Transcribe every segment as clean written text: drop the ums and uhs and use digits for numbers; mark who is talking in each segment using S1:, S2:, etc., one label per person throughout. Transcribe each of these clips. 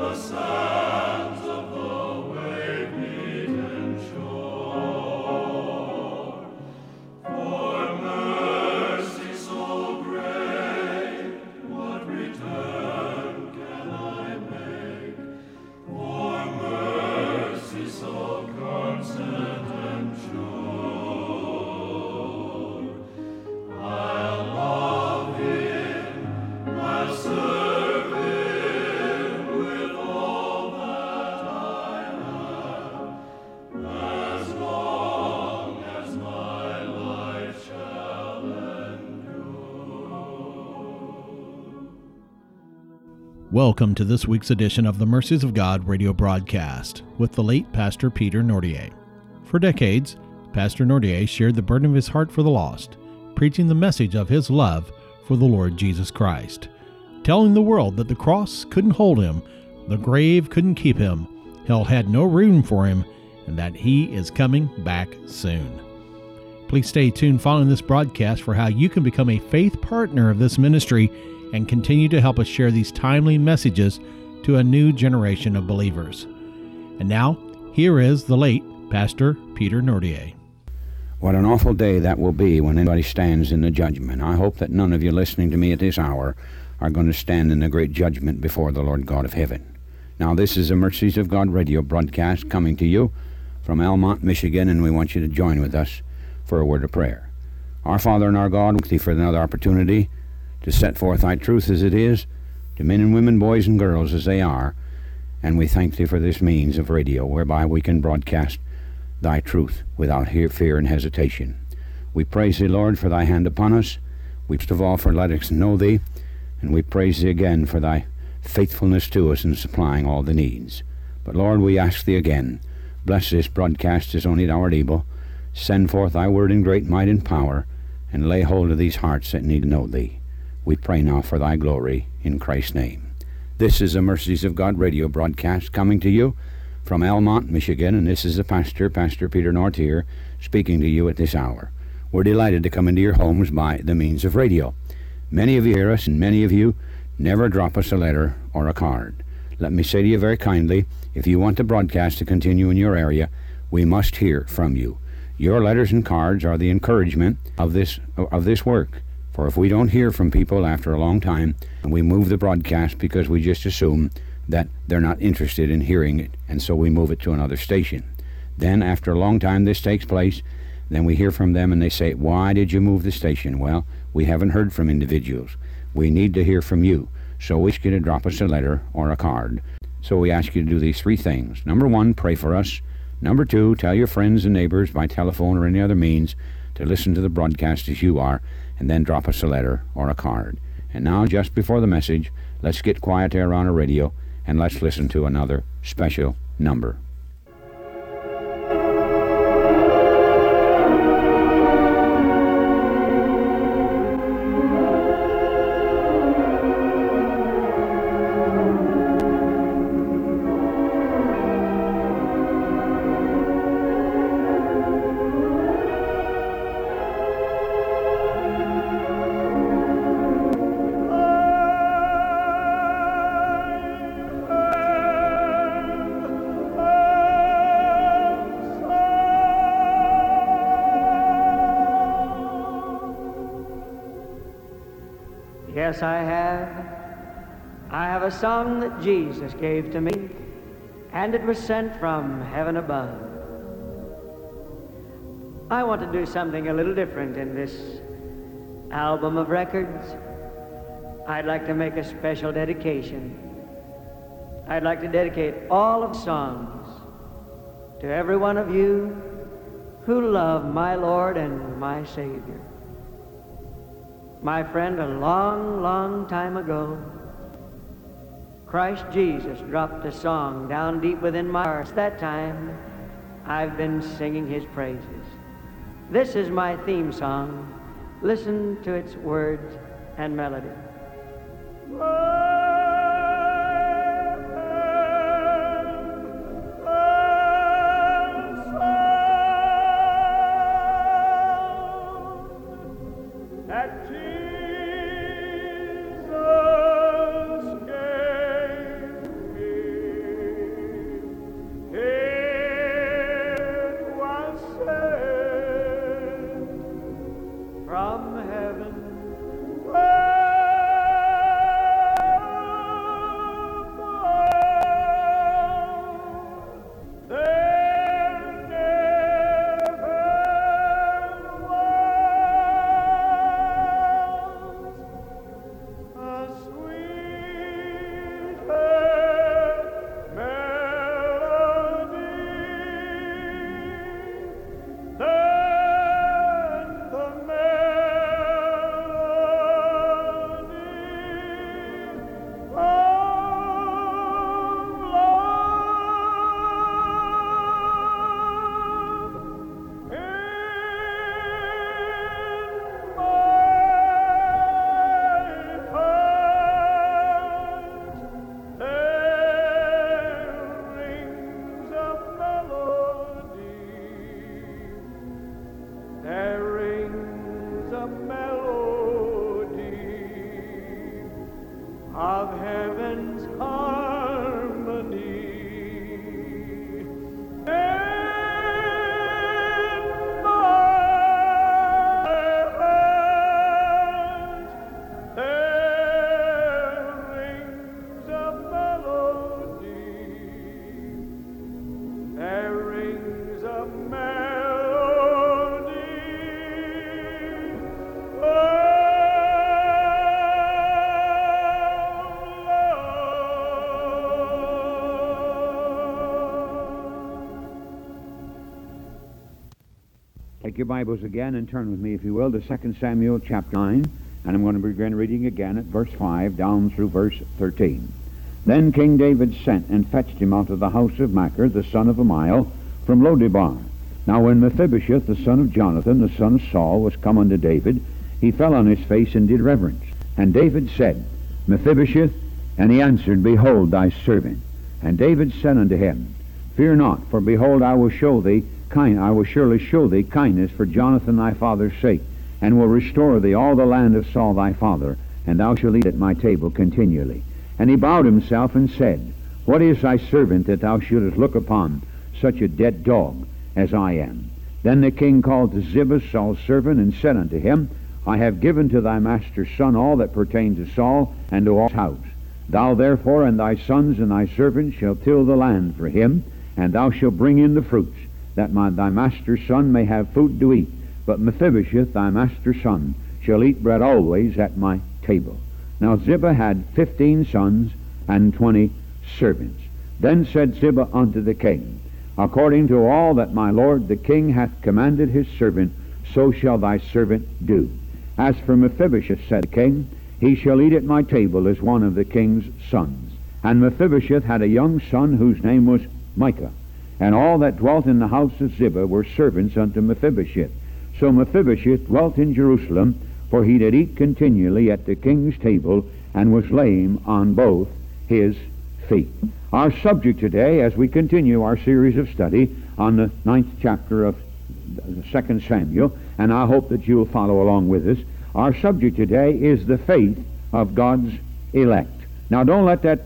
S1: Welcome to this week's edition of the Mercies of God radio broadcast with the late Pastor Peter Nordier. For decades, Pastor Nordier shared the burden of his heart for the lost, preaching the message of his love for the Lord Jesus Christ, telling the world that the cross couldn't hold him, the grave couldn't keep him, hell had no room for him, and that he is coming back soon. Please stay tuned following this broadcast for how you can become a faith partner of this ministry and continue to help us share these timely messages to a new generation of believers. And now, here is the late Pastor Peter Nordier.
S2: What an awful day that will be when anybody stands in the judgment. I hope that none of you listening to me at this hour are going to stand in the great judgment before the Lord God of heaven. Now, this is a Mercies of God radio broadcast coming to you from Almont, Michigan, and we want you to join with us for a word of prayer. Our Father and our God, we thank Thee for another opportunity to set forth Thy truth as it is, to men and women, boys and girls as they are, and we thank Thee for this means of radio whereby we can broadcast Thy truth without fear and hesitation. We praise Thee, Lord, for Thy hand upon us. We first of all for letting us know Thee, and we praise Thee again for Thy faithfulness to us in supplying all the needs. But Lord, we ask Thee again, bless this broadcast as only Thou art able. Send forth Thy word in great might and power, and lay hold of these hearts that need to know Thee. We pray now for Thy glory in Christ's name. This is the Mercies of God radio broadcast coming to you from Almont, Michigan, and this is the Pastor Peter Nordier, speaking to you at this hour. We're delighted to come into your homes by the means of radio. Many of you hear us, and many of you never drop us a letter or a card. Let me say to you very kindly, if you want the broadcast to continue in your area, we must hear from you. Your letters and cards are the encouragement of this work. For if we don't hear from people after a long time, we move the broadcast because we just assume that they're not interested in hearing it, and so we move it to another station. Then after a long time this takes place, then we hear from them and they say, why did you move the station? Well, we haven't heard from individuals. We need to hear from you. So we ask you to drop us a letter or a card. So we ask you to do these three things. Number one, pray for us. Number two, tell your friends and neighbors by telephone or any other means to listen to the broadcast as you are, and then drop us a letter or a card. And now, just before the message, let's get quiet there on our radio, and let's listen to another special number.
S3: Yes, I have a song that Jesus gave to me, and it was sent from heaven above. I want to do something a little different in this album of records. I'd like to make a special dedication. I'd like to dedicate all of songs to every one of you who love my Lord and my Savior. My friend, a long, long time ago, Christ Jesus dropped a song down deep within my heart. Since that time, I've been singing His praises. This is my theme song. Listen to its words and melody. of heaven's harmony. In my heart there rings a melody. There rings a melody.
S2: Take your Bibles again and turn with me, if you will, to 2 Samuel chapter 9, and I'm going to begin reading again at verse 5 down through verse 13. Then King David sent and fetched him out of the house of Machir, the son of Amiel, from Lodebar. Now when Mephibosheth, the son of Jonathan, the son of Saul, was come unto David, he fell on his face and did reverence. And David said, Mephibosheth? And he answered, Behold thy servant. And David said unto him, Fear not, for behold, I will surely show thee kindness for Jonathan thy father's sake, and will restore thee all the land of Saul thy father, and thou shalt eat at my table continually. And he bowed himself and said, What is thy servant that thou shouldest look upon such a dead dog as I am? Then the king called to Ziba, Saul's servant, and said unto him, I have given to thy master's son all that pertains to Saul and to all his house. Thou therefore and thy sons and thy servants shall till the land for him, and thou shalt bring in the fruits, that thy master's son may have food to eat. But Mephibosheth, thy master's son, shall eat bread always at my table. Now Ziba had 15 sons and 20 servants. Then said Ziba unto the king, According to all that my lord the king hath commanded his servant, so shall thy servant do. As for Mephibosheth, said the king, he shall eat at my table as one of the king's sons. And Mephibosheth had a young son whose name was Micah. And all that dwelt in the house of Ziba were servants unto Mephibosheth. So Mephibosheth dwelt in Jerusalem, for he did eat continually at the king's table, and was lame on both his feet. Our subject today, as we continue our series of study on the 9th chapter of 2 Samuel, and I hope that you'll follow along with us, our subject today is the faith of God's elect. Now don't let that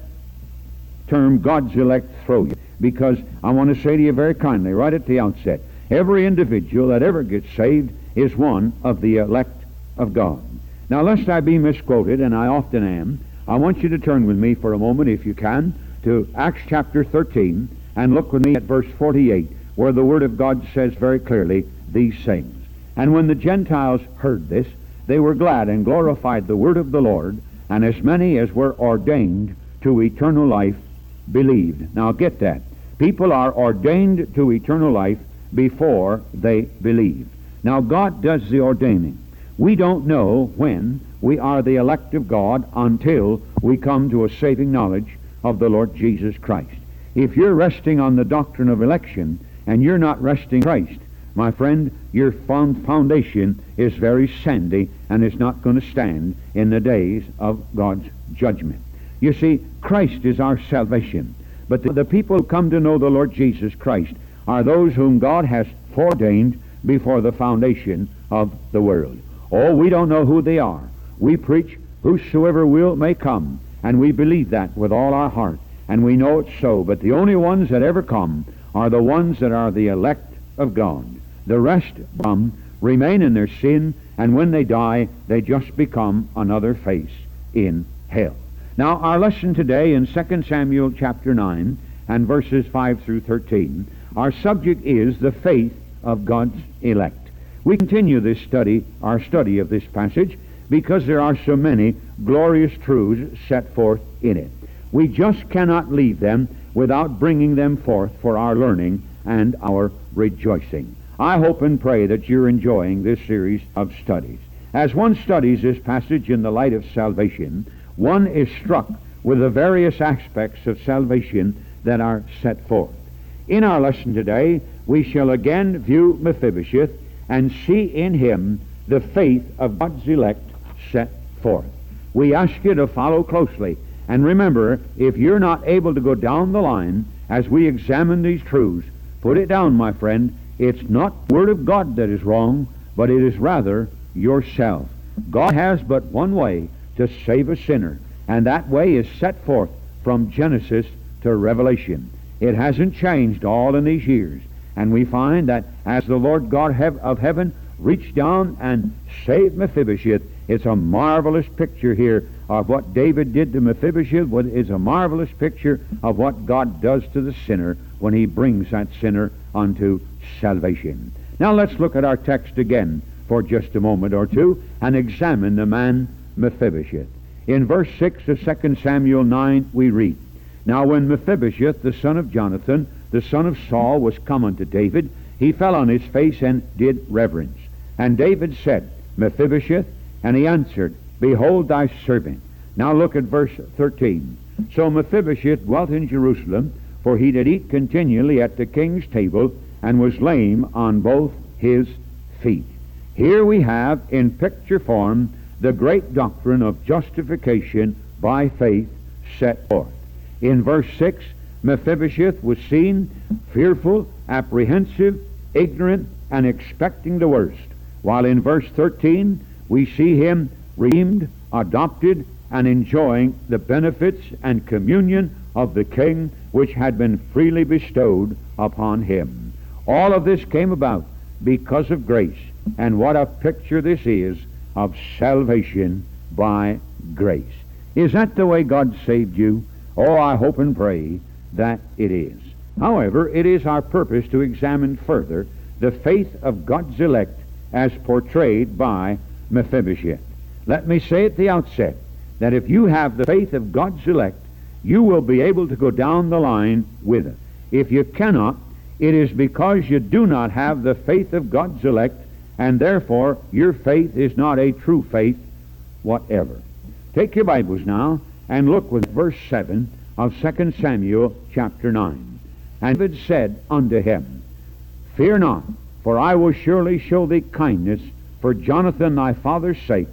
S2: term God's elect throw you, because I want to say to you very kindly right at the outset, every individual that ever gets saved is one of the elect of God. Now, lest I be misquoted, and I often am, I want you to turn with me for a moment, if you can, to Acts chapter 13, and look with me at verse 48, where the Word of God says very clearly these things. And when the Gentiles heard this, they were glad and glorified the word of the Lord, and as many as were ordained to eternal life believed. Now get that. People are ordained to eternal life before they believe. Now God does the ordaining. We don't know when we are the elect of God until we come to a saving knowledge of the Lord Jesus Christ. If you're resting on the doctrine of election and you're not resting in Christ, my friend, your foundation is very sandy and is not going to stand in the days of God's judgment. You see, Christ is our salvation. But the people who come to know the Lord Jesus Christ are those whom God has foreordained before the foundation of the world. Oh, we don't know who they are. We preach, whosoever will may come, and we believe that with all our heart, and we know it's so. But the only ones that ever come are the ones that are the elect of God. The rest remain in their sin, and when they die, they just become another face in hell. Now, our lesson today in 2 Samuel chapter 9 and verses 5 through 13, our subject is the faith of God's elect. We continue this study, our study of this passage, because there are so many glorious truths set forth in it. We just cannot leave them without bringing them forth for our learning and our rejoicing. I hope and pray that you're enjoying this series of studies. As one studies this passage in the light of salvation, one is struck with the various aspects of salvation that are set forth. In our lesson today, we shall again view Mephibosheth and see in him the faith of God's elect set forth. We ask you to follow closely, and remember, if you're not able to go down the line as we examine these truths, put it down, my friend. It's not the Word of God that is wrong, but it is rather yourself. God has but one way to save a sinner,
S4: And that way is set forth from Genesis to Revelation. It hasn't changed all in these years. And we find that as the Lord God of heaven reached down and saved Mephibosheth, it's a marvelous picture here of what David did to Mephibosheth. It's a marvelous picture of what God does to the sinner when he brings that sinner unto salvation. Now let's look at our text again for just a moment or two and examine the man Mephibosheth. In verse 6 of 2 Samuel 9 we read, Now when Mephibosheth, the son of Jonathan, the son of Saul, was come unto David, he fell on his face and did reverence. And David said, Mephibosheth? And he answered, Behold thy servant. Now look at verse 13. So Mephibosheth dwelt in Jerusalem, for he did eat continually at the king's table, and was lame on both his feet. Here we have in picture form the great doctrine of justification by faith set forth. In verse 6, Mephibosheth was seen fearful, apprehensive, ignorant, and expecting the worst, while in verse 13 we see him redeemed, adopted, and enjoying the benefits and communion of the king which had been freely bestowed upon him. All of this came about because of grace, and what a picture this is of salvation by grace. Is that the way God saved you? Oh, I hope and pray that it is. However, it is our purpose to examine further the faith of God's elect as portrayed by Mephibosheth. Let me say at the outset that if you have the faith of God's elect, you will be able to go down the line with it. If you cannot, it is because you do not have the faith of God's elect, and therefore your faith is not a true faith whatever. Take your Bibles now and look with verse 7 of 2 Samuel chapter 9. And David said unto him, Fear not, for I will surely show thee kindness for Jonathan thy father's sake,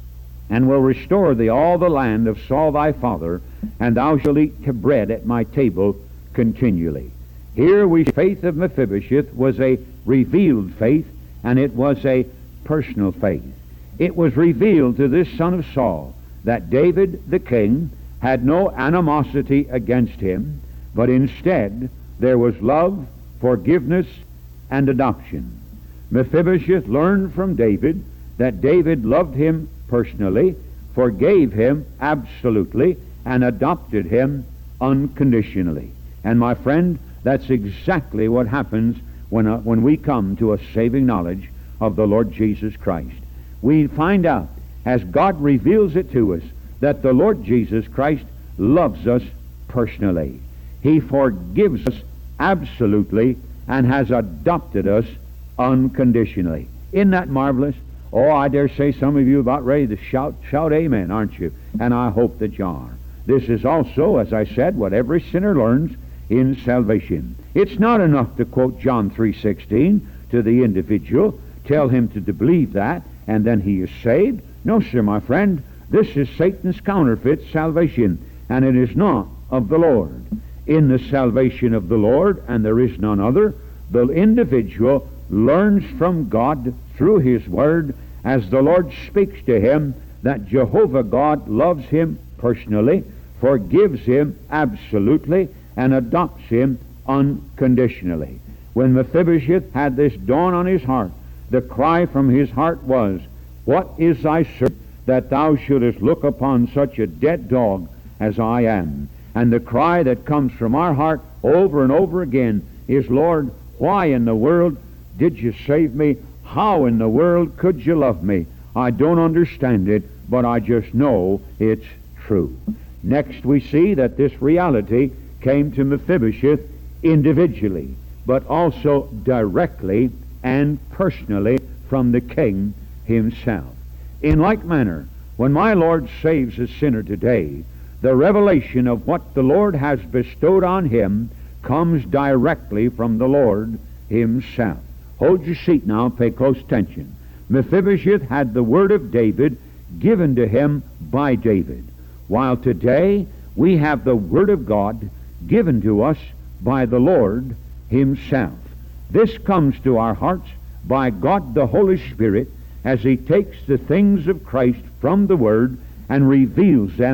S4: and will restore thee all the land of Saul thy father, and thou shalt eat bread at my table continually. Here we faith of Mephibosheth was a revealed faith, and it was a personal faith. It was revealed to this son of Saul that David the king had no animosity against him, but instead there was love, forgiveness, and adoption. Mephibosheth learned from David that David loved him personally, forgave him absolutely, and adopted him unconditionally. And my friend, that's exactly what happens when we come to a saving knowledge of the Lord Jesus Christ. We find out, as God reveals it to us, that the Lord Jesus Christ loves us personally. He forgives us absolutely and has adopted us unconditionally. Isn't that marvelous? Oh, I dare say some of you are about ready to shout amen, aren't you? And I hope that you are. This is also, as I said, what every sinner learns in salvation. It's not enough to quote John 3:16 to the individual, tell him to believe that, and then he is saved. No, sir, my friend, this is Satan's counterfeit salvation, and it is not of the Lord. In the salvation of the Lord, and there is none other, the individual learns from God through his word, as the Lord speaks to him, that Jehovah God loves him personally, forgives him absolutely, and adopts him unconditionally. When Mephibosheth had this dawn on his heart, the cry from his heart was, What is thy servant, that thou shouldest look upon such a dead dog as I am? And the cry that comes from our heart over and over again is, Lord, why in the world did you save me? How in the world could you love me? I don't understand it, but I just know it's true. Next we see that this reality came to Mephibosheth individually, but also directly and personally from the king himself. In like manner, when my Lord saves a sinner today, the revelation of what the Lord has bestowed on him comes directly from the Lord himself. Hold your seat now, pay close attention. Mephibosheth had the word of David given to him by David, while today we have the word of God given to us by the Lord himself. This comes to our hearts by God the Holy Spirit as he takes the things of Christ from the word and reveals them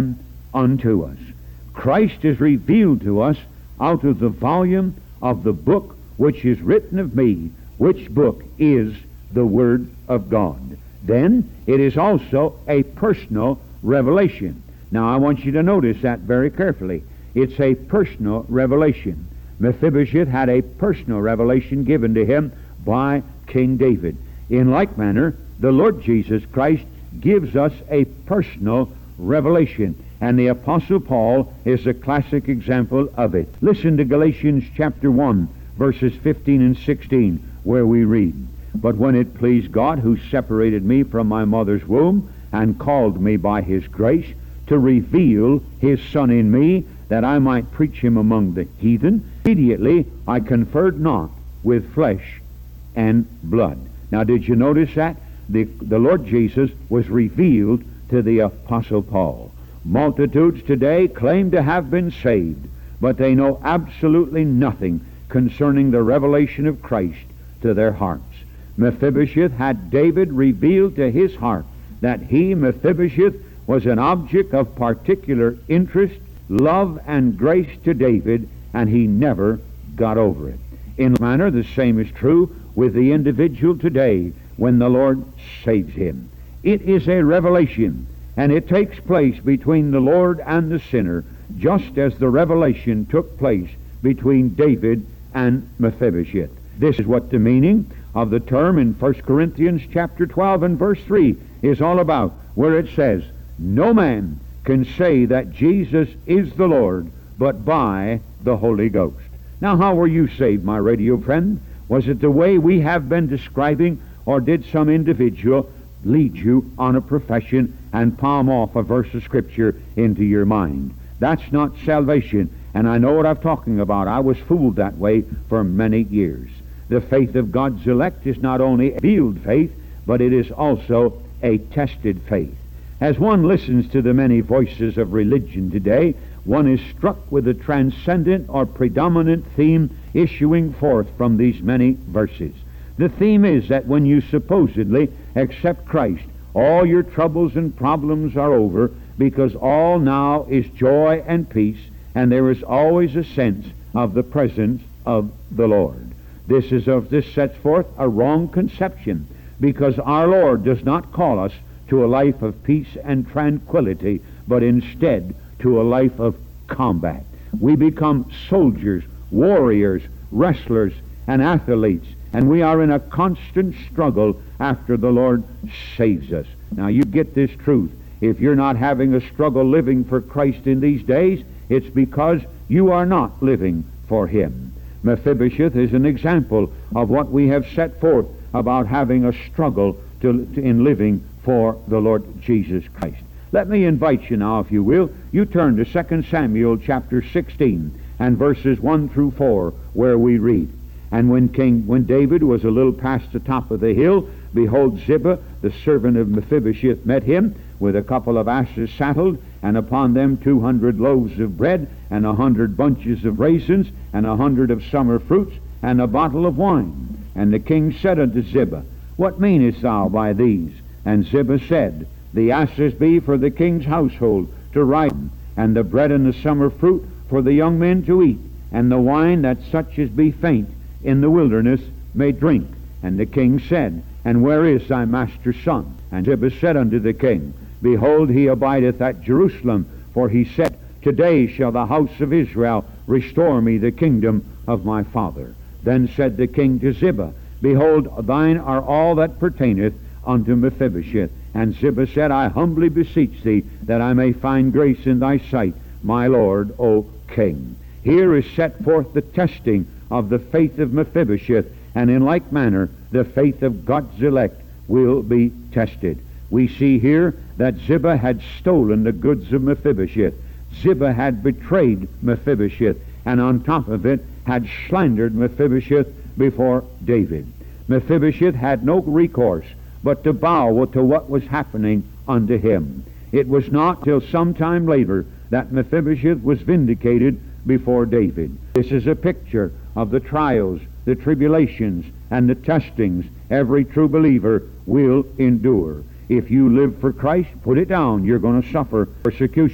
S4: unto us. Christ is revealed to us out of the volume of the book which is written of me, which book is the Word of God. Then it is also a personal revelation. Now I want you to notice that very carefully. It's a personal revelation. Mephibosheth had a personal revelation given to him by King David. In like manner, the Lord Jesus Christ gives us a personal revelation, and the Apostle Paul is a classic example of it. Listen to Galatians chapter 1, verses 15 and 16, where we read, "But when it pleased God, who separated me from my mother's womb, and called me by his grace, to reveal his Son in me, that I might preach him among the heathen, immediately I conferred not with flesh and blood." Now did you notice that? The Lord Jesus was revealed to the Apostle Paul. Multitudes today claim to have been saved, but they know absolutely nothing concerning the revelation of Christ to their hearts. Mephibosheth had David revealed to his heart that he, Mephibosheth, was an object of particular interest, love, and grace to David, and he never got over it. In a manner, the same is true with the individual today when the Lord saves him. It is a revelation, and it takes place between the Lord and the sinner, just as the revelation took place between David and Mephibosheth. This is what the meaning of the term in 1 Corinthians chapter 12 and verse 3 is all about, where it says, "No man can say that Jesus is the Lord but by the Holy Ghost." Now, how were you saved, my radio friend? Was it the way we have been describing, or did some individual lead you on a profession and palm off a verse of Scripture into your mind? That's not salvation, and I know what I'm talking about. I was fooled that way for many years. The faith of God's elect is not only a revealed faith, but it is also a tested faith. As one listens to the many voices of religion today, one is struck with the transcendent or predominant theme issuing forth from these many verses. The theme is that when you supposedly accept Christ, all your troubles and problems are over, because all now is joy and peace, and there is always a sense of the presence of the Lord. This sets forth a wrong conception, because our Lord does not call us to a life of peace and tranquility, but instead to a life of combat. We become soldiers, warriors, wrestlers, and athletes, and we are in a constant struggle after the Lord saves us. Now you get this truth. If you're not having a struggle living for Christ in these days, it's because you are not living for Him. Mephibosheth is an example of what we have set forth about having a struggle in living for the Lord Jesus Christ. Let me invite you now, if you will, you turn to 2 Samuel chapter 16 and verses 1 through 4, where we read, "And when David was a little past the top of the hill, behold, Ziba, the servant of Mephibosheth, met him with a couple of asses saddled, and upon them 200 loaves of bread, and 100 bunches of raisins, and 100 of summer fruits, and a bottle of wine. And the king said unto Ziba, What meanest thou by these? And Ziba said, The asses be for the king's household to ride, and the bread and the summer fruit for the young men to eat, and the wine that such as be faint in the wilderness may drink. And the king said, And where is thy master's son? And Ziba said unto the king, Behold, he abideth at Jerusalem, for he said, Today shall the house of Israel restore me the kingdom of my father. Then said the king to Ziba, Behold, thine are all that pertaineth unto Mephibosheth. And Ziba said, I humbly beseech thee that I may find grace in thy sight, my lord, O king. Here is set forth the testing of the faith of Mephibosheth, and in like manner the faith of God's elect will be tested. We see here that Ziba had stolen the goods of Mephibosheth. Ziba had betrayed Mephibosheth, and on top of it had slandered Mephibosheth before David. Mephibosheth had no recourse but to bow to what was happening unto him. It was not till some time later that Mephibosheth was vindicated before David. This is a picture of the trials, the tribulations, and the testings every true believer will endure. If you live for Christ, put it down. You're going to suffer persecution.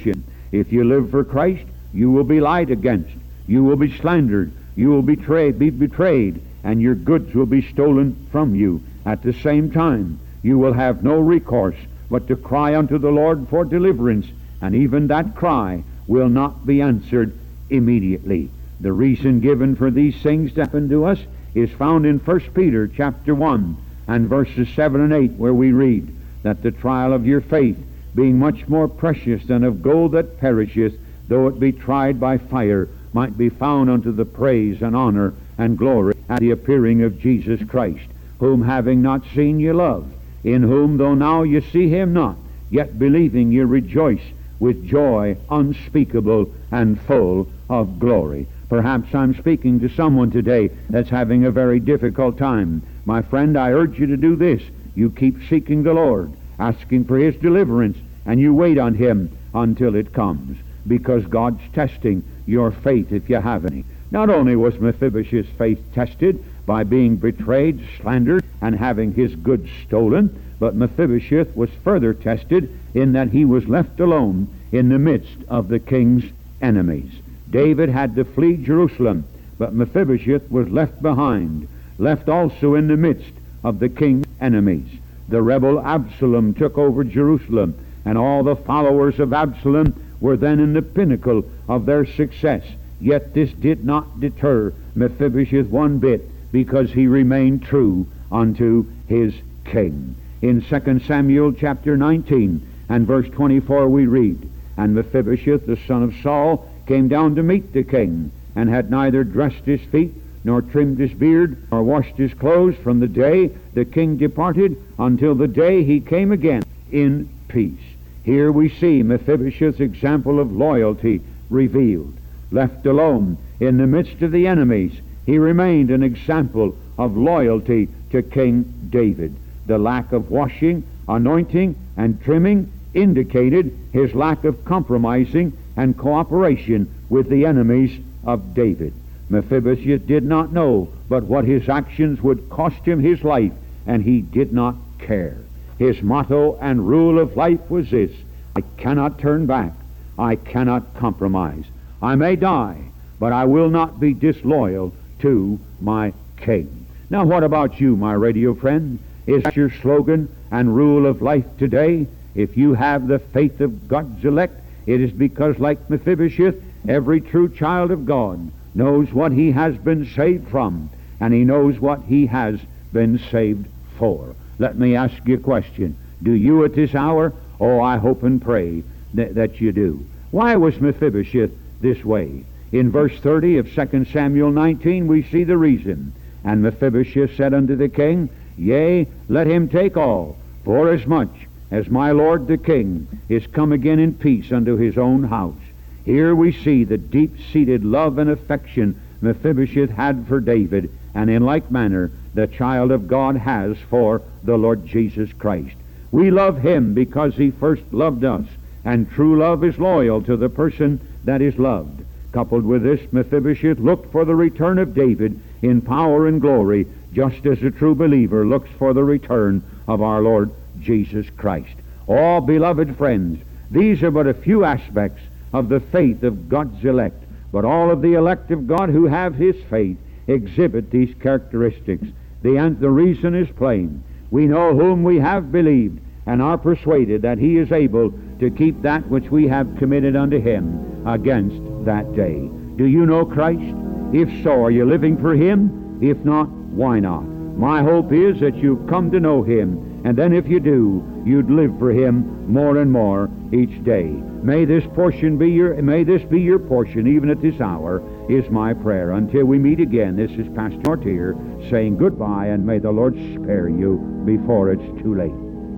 S4: If you live for Christ, you will be lied against. You will be slandered. You will be betrayed, and your goods will be stolen from you. At the same time, you will have no recourse but to cry unto the Lord for deliverance, and even that cry will not be answered immediately. The reason given for these things to happen to us is found in 1 Peter chapter 1 and verses 7 and 8, where we read that the trial of your faith, being much more precious than of gold that perisheth, though it be tried by fire, might be found unto the praise and honor and glory at the appearing of Jesus Christ, whom having not seen ye love, in whom though now ye see him not, yet believing ye rejoice with joy unspeakable and full of glory. Perhaps I'm speaking to someone today that's having a very difficult time. My friend, I urge you to do this. You keep seeking the Lord, asking for his deliverance, and you wait on him until it comes, because God's testing your faith if you have any. Not only was Mephibosheth's faith tested by being betrayed, slandered, and having his goods stolen, but Mephibosheth was further tested in that he was left alone in the midst of the king's enemies. David had to flee Jerusalem, but Mephibosheth was left behind, left also in the midst of the king's enemies. The rebel Absalom took over Jerusalem, and all the followers of Absalom were then in the pinnacle of their success. Yet this did not deter Mephibosheth one bit, because he remained true unto his king. In 2 Samuel chapter 19 and verse 24 we read, And Mephibosheth the son of Saul came down to meet the king, and had neither dressed his feet, nor trimmed his beard, nor washed his clothes from the day the king departed until the day he came again in peace. Here we see Mephibosheth's example of loyalty revealed. Left alone in the midst of the enemies, he remained an example of loyalty to King David. The lack of washing, anointing, and trimming indicated his lack of compromising and cooperation with the enemies of David. Mephibosheth did not know but what his actions would cost him his life, and he did not care. His motto and rule of life was this: I cannot turn back. I cannot compromise. I may die, but I will not be disloyal to my king. Now what about you, my radio friend? Is that your slogan and rule of life today? If you have the faith of God's elect, it is because, like Mephibosheth, every true child of God knows what he has been saved from, and he knows what he has been saved for. Let me ask you a question. Do you at this hour? Oh, I hope and pray that you do. Why was Mephibosheth this way? In verse 30 of 2 Samuel 19 we see the reason. And Mephibosheth said unto the king, Yea, let him take all, forasmuch as my lord the king is come again in peace unto his own house. Here we see the deep-seated love and affection Mephibosheth had for David, and in like manner the child of God has for the Lord Jesus Christ. We love him because he first loved us, and true love is loyal to the person that is loved. Coupled with this, Mephibosheth looked for the return of David in power and glory, just as a true believer looks for the return of our Lord Jesus Christ. Oh, beloved friends, these are but a few aspects of the faith of God's elect, but all of the elect of God who have his faith exhibit these characteristics. The reason is plain. We know whom we have believed, and are persuaded that he is able to keep that which we have committed unto him against that day. Do you know Christ? If so, are you living for him? If not, why not? My hope is that you've come to know him, and then if you do, you'd live for him more and more each day. May this be your portion even at this hour, is my prayer. Until we meet again, this is Pastor Nortier saying goodbye, and may the Lord spare you before it's too late.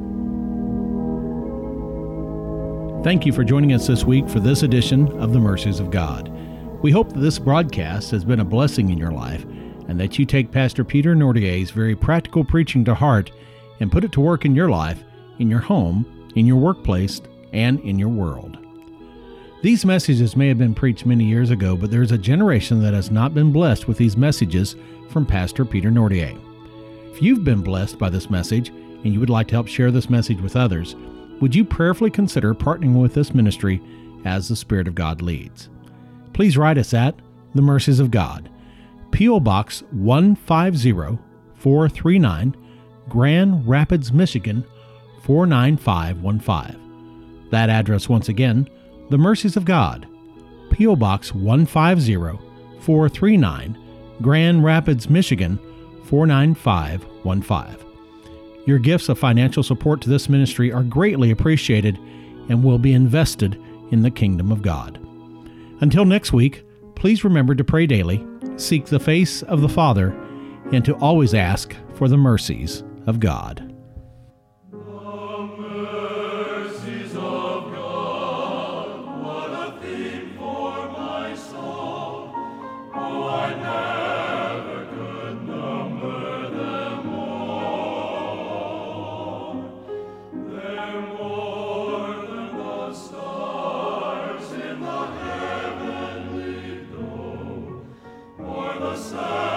S1: Thank you for joining us this week for this edition of The Mercies of God. We hope that this broadcast has been a blessing in your life, and that you take Pastor Peter Nordier's very practical preaching to heart and put it to work in your life, in your home, in your workplace, and in your world. These messages may have been preached many years ago, but there's a generation that has not been blessed with these messages from Pastor Peter Nordier. If you've been blessed by this message and you would like to help share this message with others, would you prayerfully consider partnering with this ministry as the Spirit of God leads. Please write us at The Mercies of God, P.O. Box 150439, Grand Rapids, Michigan 49515. That address once again, The Mercies of God, P.O. Box 150439, Grand Rapids, Michigan 49515. Your gifts of financial support to this ministry are greatly appreciated and will be invested in the kingdom of God. Until next week, please remember to pray daily, seek the face of the Father, and to always ask for the mercies of God.
S5: Sun.